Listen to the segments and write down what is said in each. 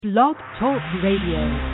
Blog Talk Radio.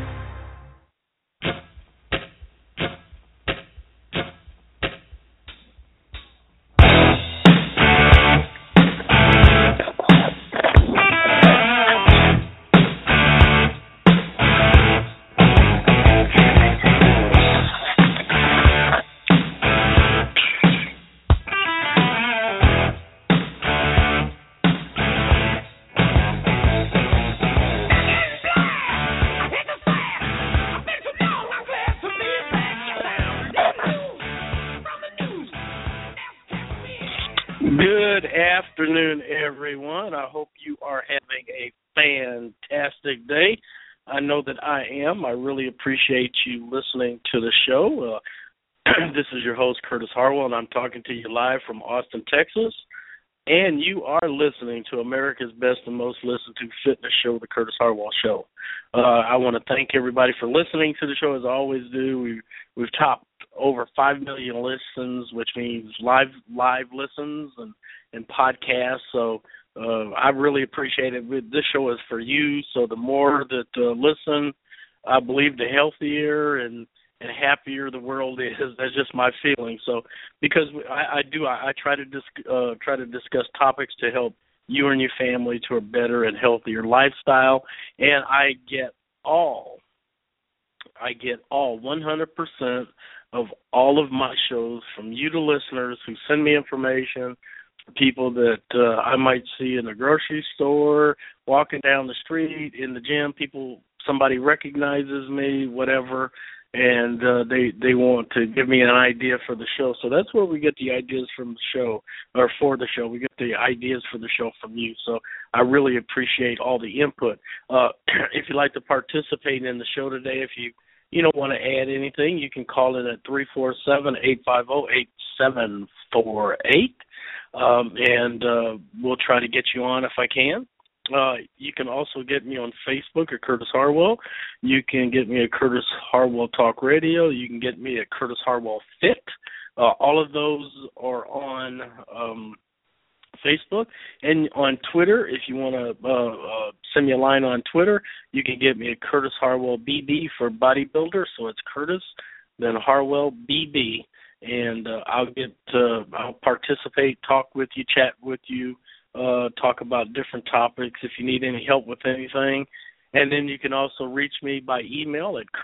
Good afternoon, everyone. I hope you are having a fantastic day. I know that I am. I really appreciate you listening to the show. This is your host, Curtis Harwell, and I'm talking to you live from Austin, Texas. And you are listening to America's best and most listened to fitness show, The Curtis Harwell Show. I want to thank everybody for listening to the show, as I always do. We've topped over 5 million listens, which means live listens and podcasts. So I really appreciate it. This show is for you. So the more that listen, I believe the healthier and happier the world is. That's just my feeling. So because I try to discuss topics to help you and your family to a better and healthier lifestyle, and I get all 100% of all of my shows from you, the listeners, who send me information, people that I might see in the grocery store, walking down the street, in the gym, somebody recognizes me, whatever, and they want to give me an idea for the show. So that's where we get the ideas from the show, or for the show. We get the ideas for the show from you. So I really appreciate all the input. If you'd like to participate in the show today, if you don't want to add anything, you can call in at 347-850-8748, and we'll try to get you on if I can. You can also get me on Facebook at Curtis Harwell. You can get me at Curtis Harwell Talk Radio. You can get me at Curtis Harwell Fit. All of those are on Facebook. And on Twitter, if you want to send me a line on Twitter, you can get me at Curtis Harwell BB for bodybuilder. So it's Curtis, then Harwell BB. And I'll participate, talk with you, chat with you, talk about different topics if you need any help with anything. And then you can also reach me by email at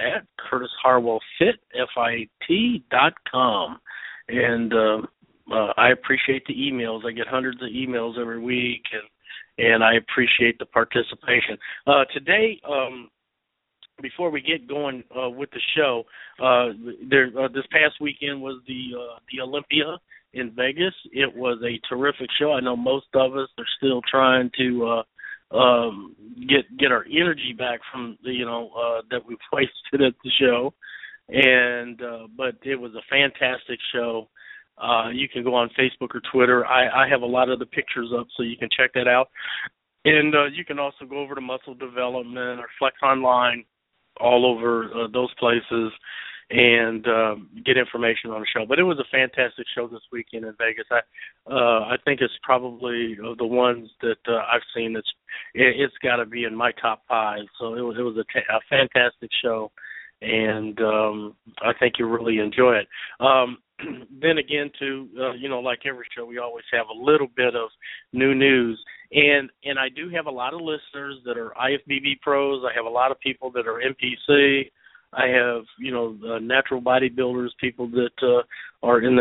curtis@curtisharwellfit.com. And I appreciate the emails. I get hundreds of emails every week, and I appreciate the participation. Today, before we get going with the show, this past weekend was the Olympia in Vegas. It was a terrific show. I know most of us are still trying to get our energy back from that we've wasted at the show, but it was a fantastic show. You can go on Facebook or Twitter. I have a lot of the pictures up, so you can check that out. And you can also go over to Muscle Development or Flex Online, all over those places, and get information on the show. But it was a fantastic show this weekend in Vegas. I think it's probably the ones that I've seen. It's got to be in my top 5. So it was a fantastic show, and I think you'll really enjoy it. Then again, like every show, we always have a little bit of new news. And I do have a lot of listeners that are IFBB pros. I have a lot of people that are NPC. I have, natural bodybuilders, people that are in the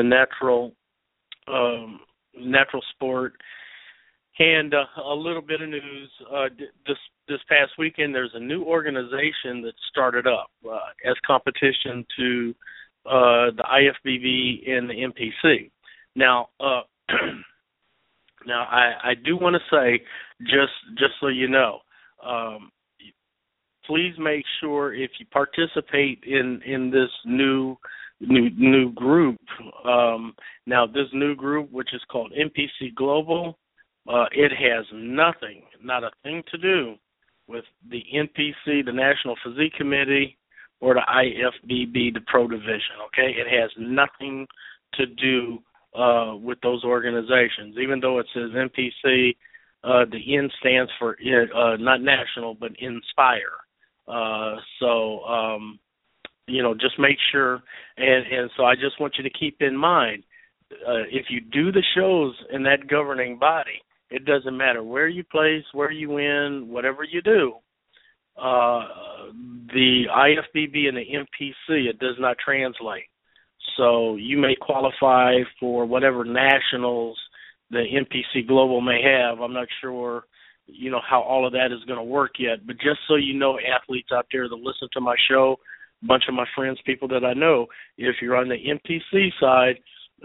natural sport. And a little bit of news. This past weekend, there's a new organization that started up as competition to the IFBB and the NPC. Now, I do want to say, just so you know, please make sure if you participate in this new group. Now, this new group, which is called NPC Global, it has not a thing to do with the NPC, the National Physique Committee, or the IFBB, the Pro Division. Okay, it has nothing to do with those organizations. Even though it says NPC, The N stands for not national, but Inspire. Just make sure, and so I just want you to keep in mind, if you do the shows in that governing body, it doesn't matter where you place, where you win, whatever you do. The IFBB and the MPC, it does not translate. So you may qualify for whatever nationals the MPC Global may have. I'm not sure, how all of that is going to work yet. But just so you know, athletes out there that listen to my show, a bunch of my friends, people that I know, if you're on the MPC side,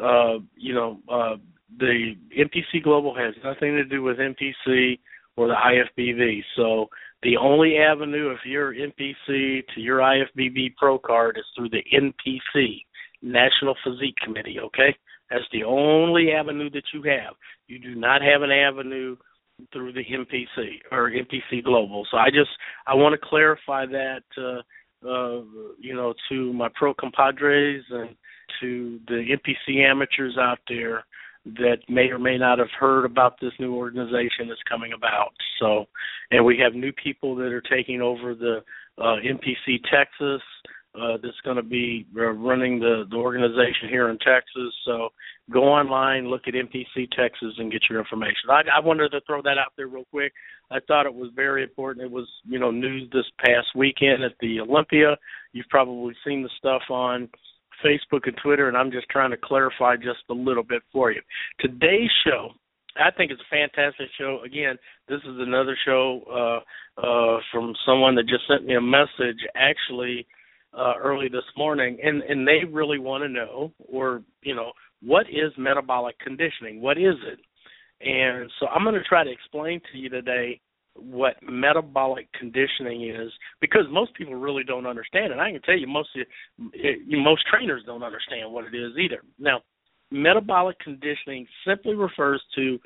the MPC Global has nothing to do with MPC or the IFBB. So the only avenue, if you're MPC to your IFBB Pro card, is through the NPC, National Physique Committee, okay? That's the only avenue that you have. You do not have an avenue through the MPC or MPC Global. So I want to clarify that, to my pro compadres and to the MPC amateurs out there that may or may not have heard about this new organization that's coming about. So, and we have new people that are taking over the MPC Texas that's going to be running the organization here in Texas. So go online, look at MPC Texas, and get your information. I wanted to throw that out there real quick. I thought it was very important. It was, news this past weekend at the Olympia. You've probably seen the stuff on Facebook and Twitter, and I'm just trying to clarify just a little bit for you. Today's show, I think it's a fantastic show. Again, this is another show from someone that just sent me a message actually early this morning, and they really want to know, what is metabolic conditioning? What is it? And so I'm going to try to explain to you today what metabolic conditioning is, because most people really don't understand it. I can tell you most trainers don't understand what it is either. Now, metabolic conditioning simply refers to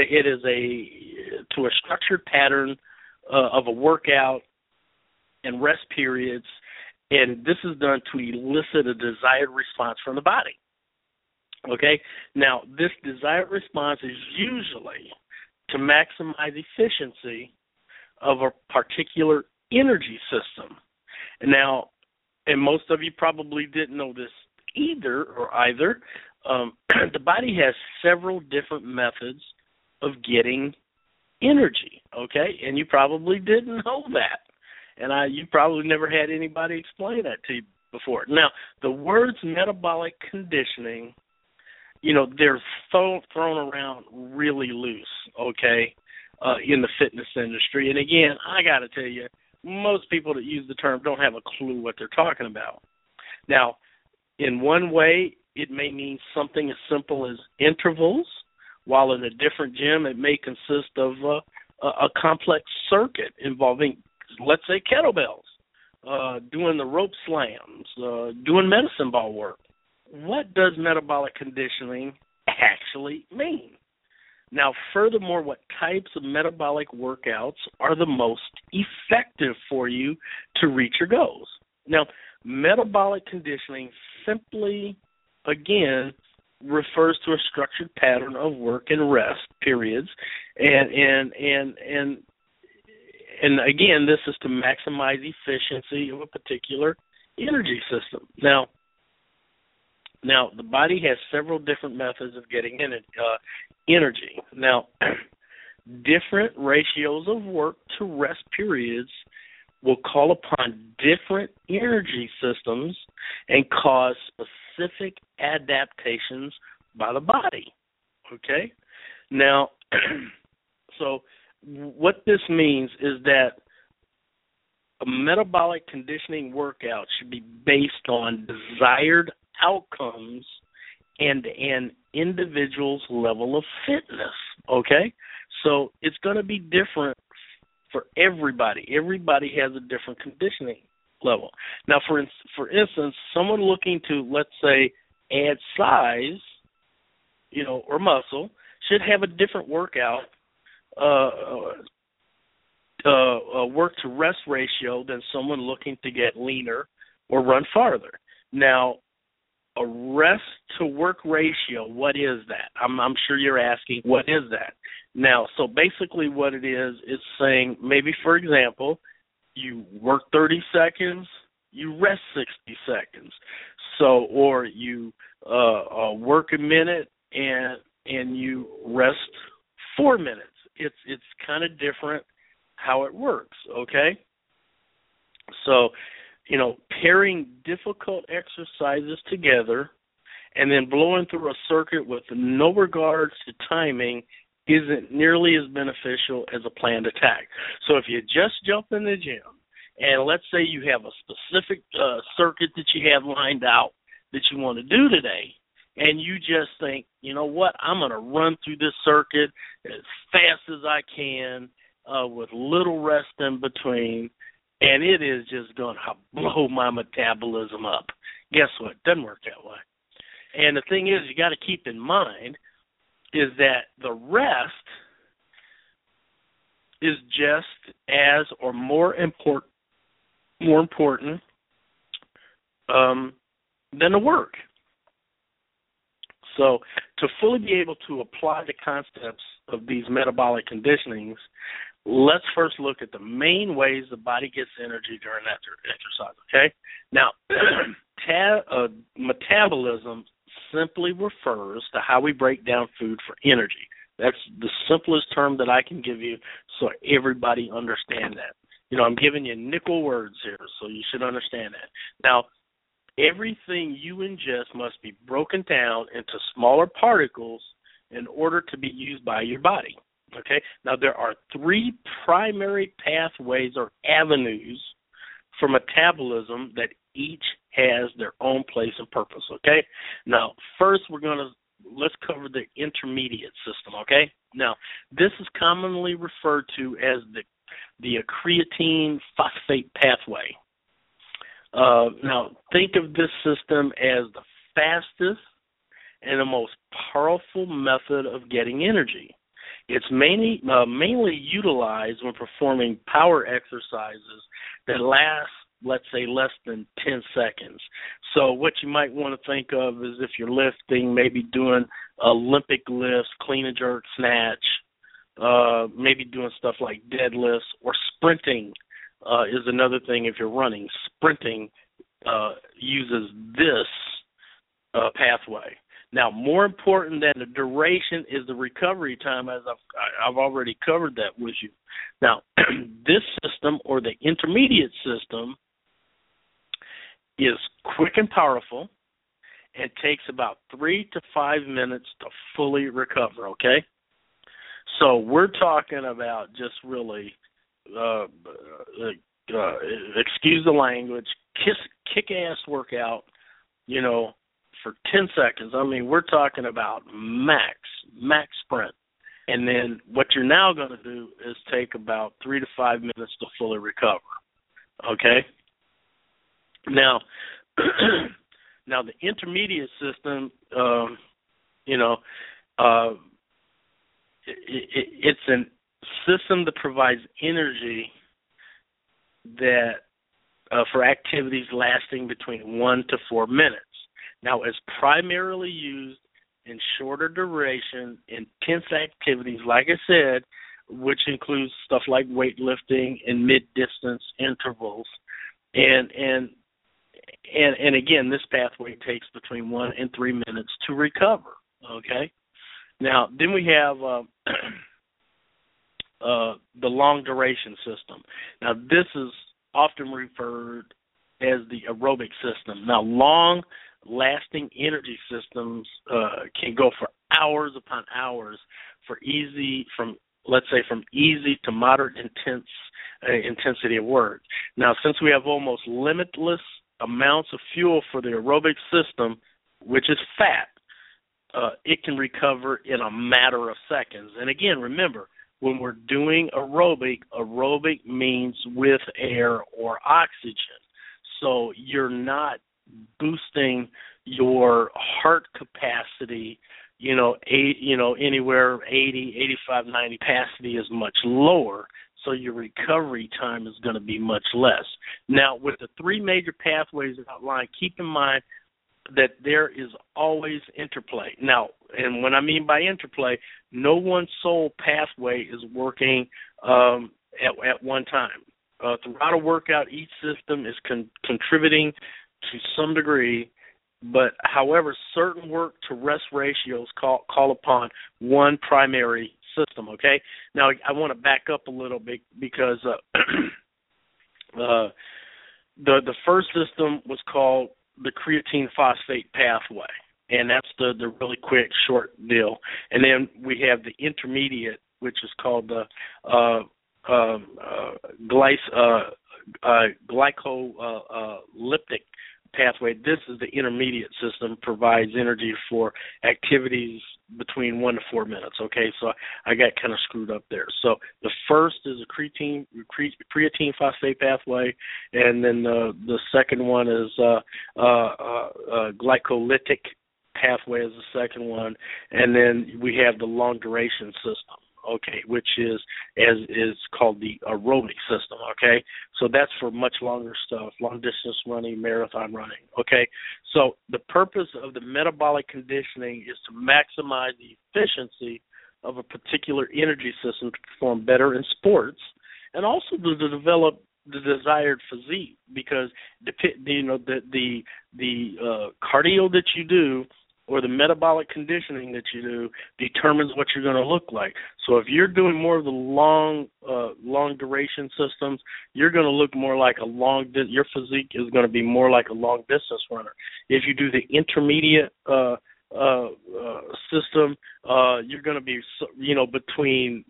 a structured pattern of a workout and rest periods, and this is done to elicit a desired response from the body. Okay? Now, this desired response is usually to maximize efficiency of a particular energy system. Now, and most of you probably didn't know this either. The body has several different methods of getting energy, okay? And you probably didn't know that. And you probably never had anybody explain that to you before. Now, the words metabolic conditioning, they're thrown around really loose, okay, in the fitness industry. And again, I got to tell you, most people that use the term don't have a clue what they're talking about. Now, in one way, it may mean something as simple as intervals, while in a different gym, it may consist of a complex circuit involving, let's say, kettlebells, doing the rope slams, doing medicine ball work. What does metabolic conditioning actually mean? Now, furthermore, what types of metabolic workouts are the most effective for you to reach your goals? Now, metabolic conditioning simply, again, refers to a structured pattern of work and rest periods, and again, this is to maximize efficiency of a particular energy system. Now, the body has several different methods of getting energy. Now, different ratios of work to rest periods will call upon different energy systems and cause specific adaptations by the body. Okay? Now, so what this means is that a metabolic conditioning workout should be based on desired outcomes and an individual's level of fitness, okay? So it's going to be different for everybody. Everybody has a different conditioning level. Now, for instance, someone looking to, let's say, add size, or muscle, should have a different workout, work-to-rest ratio than someone looking to get leaner or run farther. Now, a rest-to-work ratio, what is that? I'm sure you're asking, what is that? Now, so basically what it is, it's saying maybe, for example, you work 30 seconds, you rest 60 seconds. So, or you work a minute and you rest 4 minutes. It's kind of different how it works, okay? So, pairing difficult exercises together and then blowing through a circuit with no regards to timing isn't nearly as beneficial as a planned attack. So if you just jump in the gym and let's say you have a specific circuit that you have lined out that you want to do today, and you just think, you know what, I'm going to run through this circuit as fast as I can with little rest in between, and it is just going to blow my metabolism up. Guess what? It doesn't work that way. And the thing is, you got to keep in mind is that the rest is just as or more important than the work. So to fully be able to apply the concepts of these metabolic conditionings, let's first look at the main ways the body gets energy during that exercise, okay? Now, metabolism simply refers to how we break down food for energy. That's the simplest term that I can give you so everybody understand that. I'm giving you nickel words here, so you should understand that. Now, everything you ingest must be broken down into smaller particles in order to be used by your body, okay? Now, there are 3 primary pathways or avenues for metabolism that each has their own place and purpose, okay? Now, first let's cover the intermediate system, okay? Now, this is commonly referred to as the creatine phosphate pathway. Now, think of this system as the fastest and the most powerful method of getting energy. It's mainly utilized when performing power exercises that last, let's say, less than 10 seconds. So what you might want to think of is if you're lifting, maybe doing Olympic lifts, clean and jerk, snatch, maybe doing stuff like deadlifts, or sprinting is another thing if you're running. Sprinting uses this pathway. Now, more important than the duration is the recovery time, as I've already covered that with you. Now, this system, or the intermediate system, is quick and powerful and takes about 3 to 5 minutes to fully recover, okay? So we're talking about just really, excuse the language, kick-ass workout, for 10 seconds. I mean, we're talking about max sprint. And then what you're now going to do is take about 3 to 5 minutes to fully recover, okay? Now, the intermediate system, it's a system that provides energy that for activities lasting between 1 to 4 minutes. Now, it's primarily used in shorter duration, intense activities, like I said, which includes stuff like weightlifting and mid-distance intervals. And again, this pathway takes between 1 and 3 minutes to recover, okay? Now, then we have the long-duration system. Now, this is often referred as the aerobic system. Now, long-lasting energy systems can go for hours upon hours from easy to moderate intensity of work. Now, since we have almost limitless amounts of fuel for the aerobic system, which is fat, it can recover in a matter of seconds. And again, remember, when we're doing aerobic means with air or oxygen. So you're not boosting your heart capacity, anywhere 80, 85, 90. Capacity is much lower, so your recovery time is going to be much less. Now, with the 3 major pathways outlined, keep in mind that there is always interplay. Now, and when I mean by interplay, no one sole pathway is working at one time. Throughout a workout, each system is contributing to some degree, but however, certain work to rest ratios call upon one primary system, okay? Now, I want to back up a little bit because the first system was called the creatine phosphate pathway, and that's the really quick, short deal. And then we have the intermediate, which is called the glycolytic pathway. This is the intermediate system, provides energy for activities between 1 to 4 minutes. Okay, so I got kind of screwed up there. So the first is a creatine phosphate pathway, and then the second one is glycolytic pathway is the second one, and then we have the long duration system. Okay, which is called the aerobic system, okay? So that's for much longer stuff, long distance running, marathon running, okay? So the purpose of the metabolic conditioning is to maximize the efficiency of a particular energy system to perform better in sports, and also to develop the desired physique, because the cardio that you do or the metabolic conditioning that you do determines what you're going to look like. So if you're doing more of the long duration systems, you're going to look more like your physique is going to be more like a long distance runner. If you do the intermediate system, you're going to be, between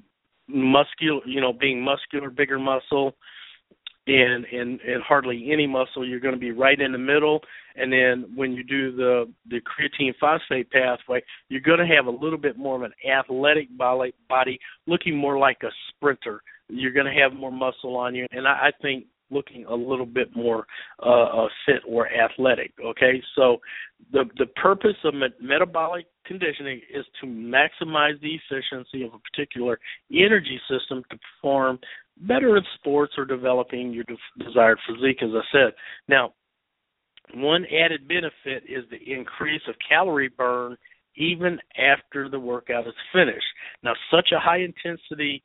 being muscular, bigger muscle, and hardly any muscle, you're going to be right in the middle. And then when you do the creatine phosphate pathway, you're going to have a little bit more of an athletic body, looking more like a sprinter. You're going to have more muscle on you, and I think looking a little bit more fit or athletic, okay? So the purpose of metabolic conditioning is to maximize the efficiency of a particular energy system to perform better in sports or developing your desired physique, as I said. Now, one added benefit is the increase of calorie burn even after the workout is finished. Now, such a high intensity,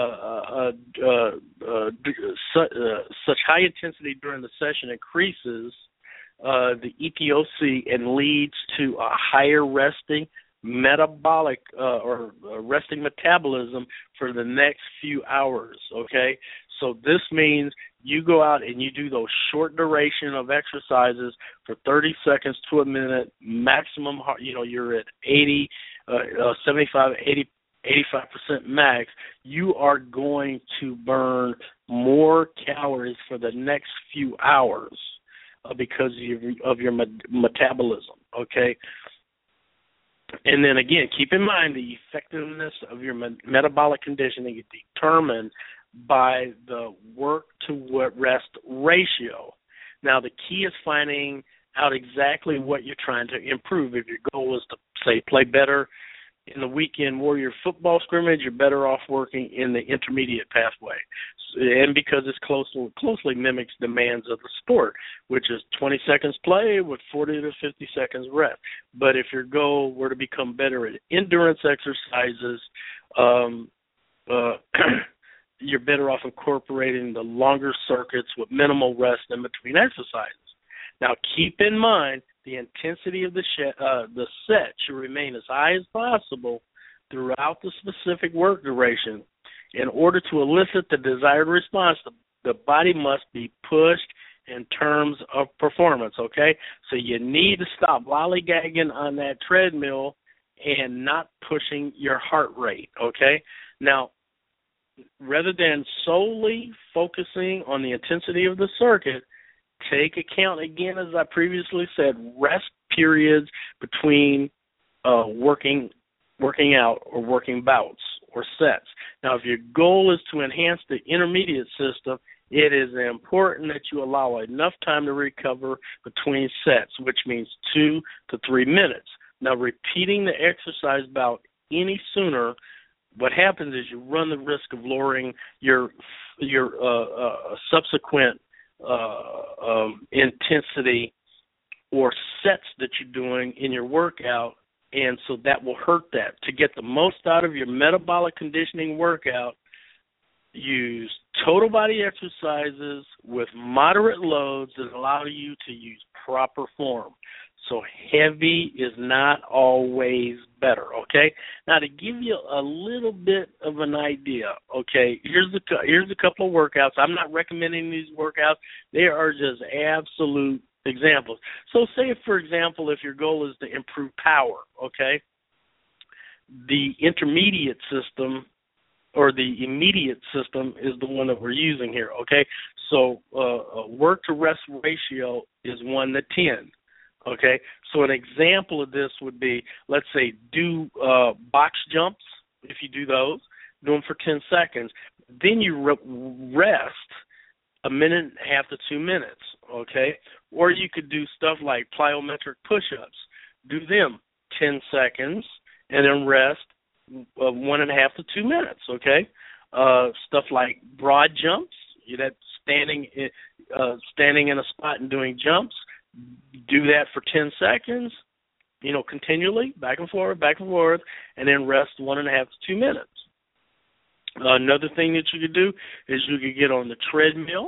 such high intensity during the session increases the EPOC and leads to a higher resting metabolic or resting metabolism for the next few hours, okay? So this means you go out and you do those short duration of exercises for 30 seconds to a minute, maximum, you're at 80, 75, 80, 85% max, you are going to burn more calories for the next few hours because of your metabolism, okay? And then again, keep in mind the effectiveness of your metabolic conditioning is determined by the work to rest ratio. Now, the key is finding out exactly what you're trying to improve. If your goal is to, say, play better in the weekend Warrior football scrimmage, you're better off working in the intermediate pathway. And because it closely mimics demands of the sport, which is 20 seconds play with 40 to 50 seconds rest. But if your goal were to become better at endurance exercises, you're better off incorporating the longer circuits with minimal rest in between exercises. Now, keep in mind the intensity of the set should remain as high as possible throughout the specific work duration. In order to elicit the desired response, the body must be pushed in terms of performance, okay? So you need to stop lollygagging on that treadmill and not pushing your heart rate, okay? Now, rather than solely focusing on the intensity of the circuit, take account, again, as I previously said, rest periods between working out or working bouts or sets. Now, if your goal is to enhance the intermediate system, it is important that you allow enough time to recover between sets, which means 2 to 3 minutes. Now, repeating the exercise bout any sooner, what happens is you run the risk of lowering your subsequent intensity or sets that you're doing in your workout, and so that will hurt that. To get the most out of your metabolic conditioning workout, use total body exercises with moderate loads that allow you to use proper form. So heavy is not always better, okay? Now, to give you a little bit of an idea, okay, here's a couple of workouts. I'm not recommending these workouts. They are just absolute examples. So say, for example, if your goal is to improve power, okay, the intermediate system or the immediate system is the one that we're using here, okay? So work to rest ratio is 1 to 10. Okay, so an example of this would be, let's say, do box jumps. If you do those, do them for 10 seconds. Then you rest a minute and a half to 2 minutes, okay? Or you could do stuff like plyometric push-ups. Do them 10 seconds and then rest 1.5 to 2 minutes, okay? Stuff like broad jumps, that's standing in a spot and doing jumps. Do that for 10 seconds, continually, back and forth, and then rest 1.5 to 2 minutes. Another thing that you could do is you could get on the treadmill,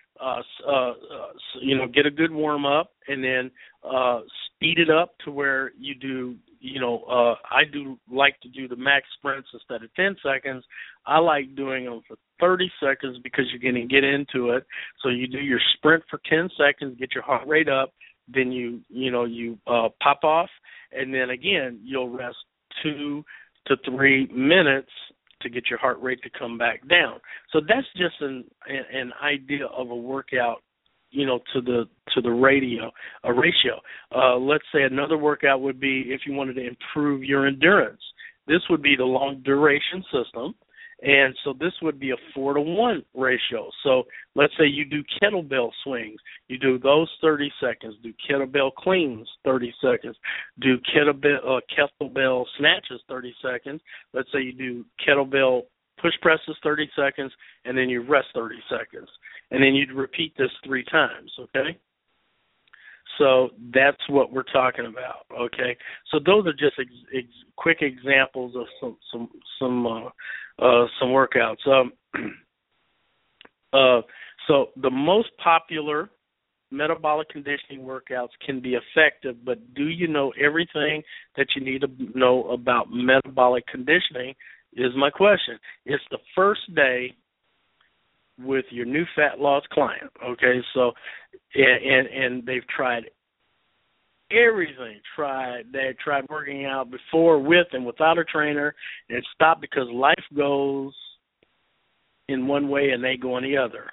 get a good warm up, and then speed it up to where you do, I do like to do the max sprints instead of 10 seconds. I like doing them for 30 seconds because you're going to get into it. So you do your sprint for 10 seconds, get your heart rate up, then you pop off, and then again you'll rest 2 to 3 minutes to get your heart rate to come back down. So that's just an idea of a workout, to the ratio. Let's say another workout would be if you wanted to improve your endurance. This would be the long duration system, and so this would be a 4-to-1 ratio. So let's say you do kettlebell swings. You do those 30 seconds. Do kettlebell cleans 30 seconds. Do kettlebell snatches 30 seconds. Let's say you do kettlebell push presses 30 seconds, and then you rest 30 seconds. And then you'd repeat this 3 times, okay? So that's what we're talking about, okay? So those are just quick examples of some workouts. So the most popular metabolic conditioning workouts can be effective, but do you know everything that you need to know about metabolic conditioning is my question. It's the first day with your new fat loss client, okay? So, and they've tried everything. They tried working out before, with, and without a trainer, and it stopped because life goes in one way and they go in the other.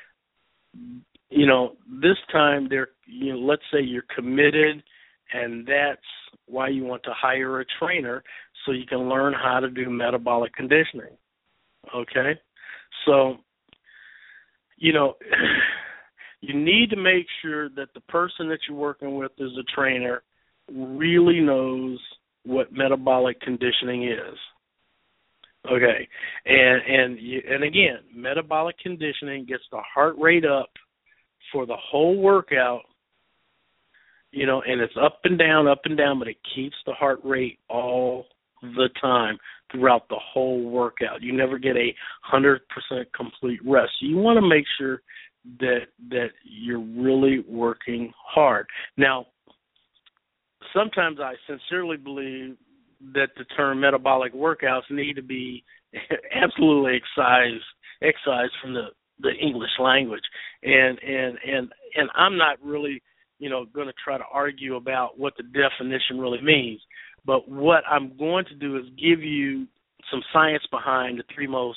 This time let's say you're committed, and that's why you want to hire a trainer so you can learn how to do metabolic conditioning, okay? So, you need to make sure that the person that you're working with as a trainer really knows what metabolic conditioning is. Okay, and again, metabolic conditioning gets the heart rate up for the whole workout, and it's up and down, but it keeps the heart rate all the time throughout the whole workout. You never get 100% complete rest. You want to make sure that you're really working hard. Now, sometimes I sincerely believe that the term metabolic workouts need to be absolutely excised from the English language, and I'm not really going to try to argue about what the definition really means. But what I'm going to do is give you some science behind the 3 most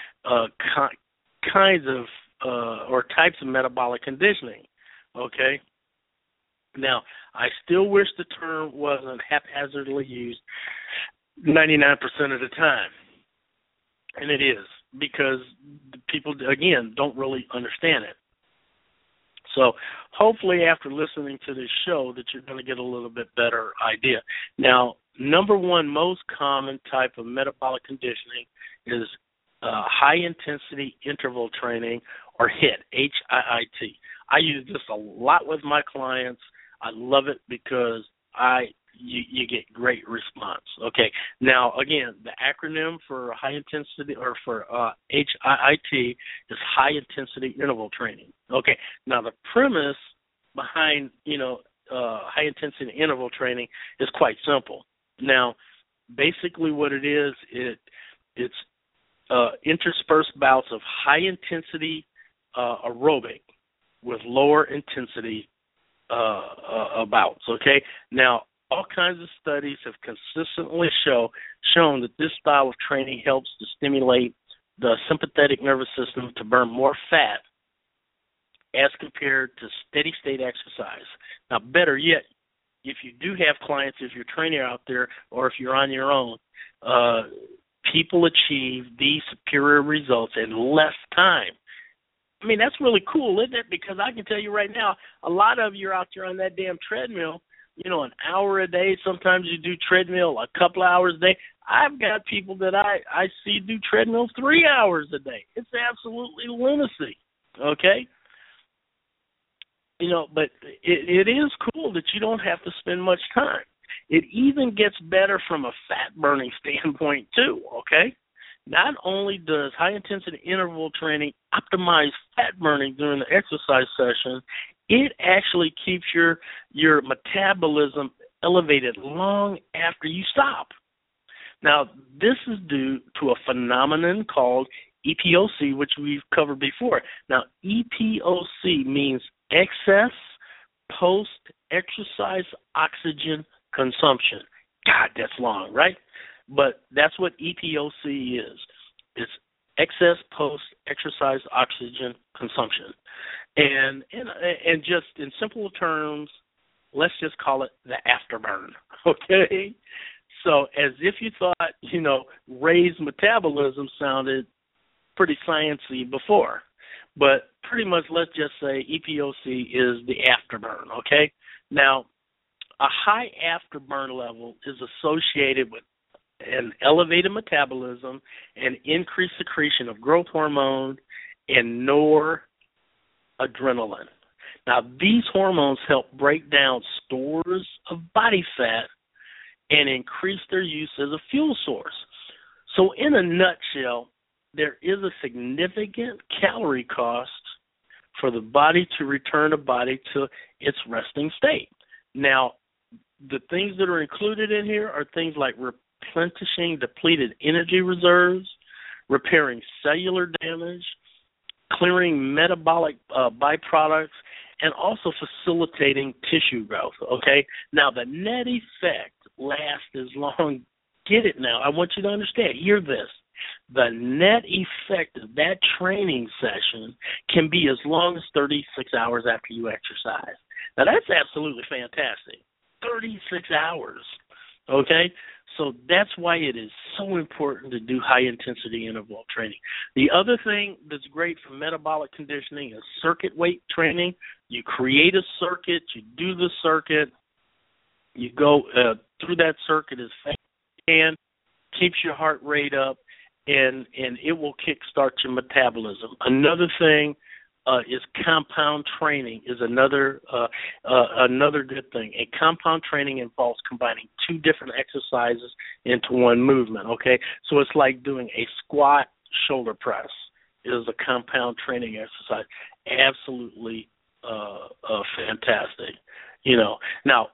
kinds of or types of metabolic conditioning, okay? Now, I still wish the term wasn't haphazardly used 99% of the time, and it is, because people, again, don't really understand it. So hopefully after listening to this show that you're going to get a little bit better idea. Now, number 1 most common type of metabolic conditioning is high-intensity interval training, or HIIT, H-I-I-T. I use this a lot with my clients. I love it because you get great response. Okay. Now, again, the acronym for high intensity or for HIIT is high intensity interval training. Okay. Now, the premise behind high intensity interval training is quite simple. Now, basically, what it is, it's interspersed bouts of high intensity aerobic with lower intensity bouts. Okay. Now, all kinds of studies have consistently shown that this style of training helps to stimulate the sympathetic nervous system to burn more fat as compared to steady state exercise. Now, better yet, if you do have clients, if you're training out there, or if you're on your own, people achieve these superior results in less time. I mean, that's really cool, isn't it? Because I can tell you right now, a lot of you are out there on that damn treadmill, an hour a day. Sometimes you do treadmill a couple hours a day. I've got people that I see do treadmill 3 hours a day. It's absolutely lunacy, okay? But it is cool that you don't have to spend much time. It even gets better from a fat-burning standpoint, too, okay? Not only does high-intensity interval training optimize fat burning during the exercise session, it actually keeps your metabolism elevated long after you stop. Now, this is due to a phenomenon called EPOC, which we've covered before. Now, EPOC means excess post-exercise oxygen consumption. God, that's long, right? But that's what EPOC is. It's excess post-exercise oxygen consumption. And just in simple terms, let's just call it the afterburn, okay? So as if you thought, raised metabolism sounded pretty sciencey before. But pretty much let's just say EPOC is the afterburn, okay? Now, a high afterburn level is associated with an elevated metabolism and increased secretion of growth hormone and noradrenaline. Now, these hormones help break down stores of body fat and increase their use as a fuel source. So in a nutshell, there is a significant calorie cost for the body to return the body to its resting state. Now, the things that are included in here are things like replenishing depleted energy reserves, repairing cellular damage, clearing metabolic byproducts, and also facilitating tissue growth, okay? Now, the net effect lasts as long, get it now, I want you to understand, hear this. The net effect of that training session can be as long as 36 hours after you exercise. Now, that's absolutely fantastic. 36 hours, okay? So that's why it is so important to do high-intensity interval training. The other thing that's great for metabolic conditioning is circuit weight training. You create a circuit, you do the circuit, you go through that circuit as fast as you can, keeps your heart rate up, and it will kickstart your metabolism. Another thing is compound training is another good thing. And compound training involves combining two different exercises into one movement, okay? So it's like doing a squat shoulder press is a compound training exercise. Absolutely fantastic. Now,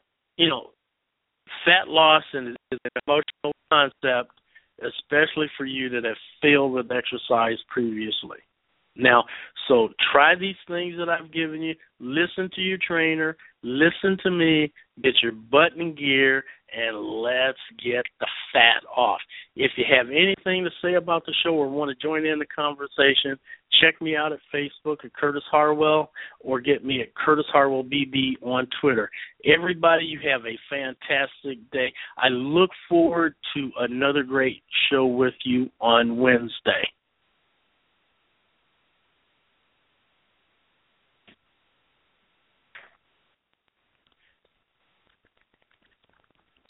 fat loss is an emotional concept, especially for you that have failed with exercise previously. Now, so try these things that I've given you. Listen to your trainer. Listen to me. Get your butt in gear, and let's get the fat off. If you have anything to say about the show or want to join in the conversation, check me out at Facebook at Curtis Harwell or get me at Curtis Harwell BB on Twitter. Everybody, you have a fantastic day. I look forward to another great show with you on Wednesday.